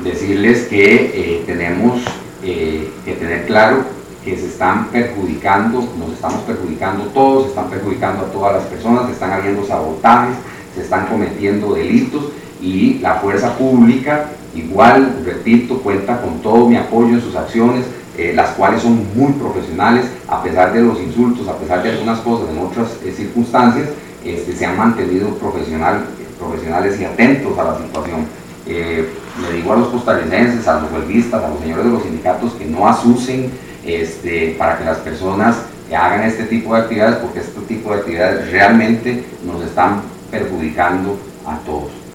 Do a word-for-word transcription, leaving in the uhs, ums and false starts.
decirles que eh, tenemos eh, que tener claro que se están perjudicando, nos estamos perjudicando todos, se están perjudicando a todas las personas, se están habiendo sabotajes, se están cometiendo delitos y la fuerza pública, igual, repito, cuenta con todo mi apoyo en sus acciones, eh, las cuales son muy profesionales, a pesar de los insultos, a pesar de algunas cosas en otras eh, circunstancias, este, se han mantenido profesional, profesionales y atentos a la situación. Eh, le digo a los costarricenses, a los huelguistas, a los señores de los sindicatos que no asusen este, para que las personas hagan este tipo de actividades, porque este tipo de actividades realmente nos están perjudicando a todos.